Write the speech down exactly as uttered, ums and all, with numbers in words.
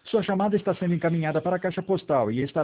Sua chamada está sendo encaminhada para a caixa postal e estará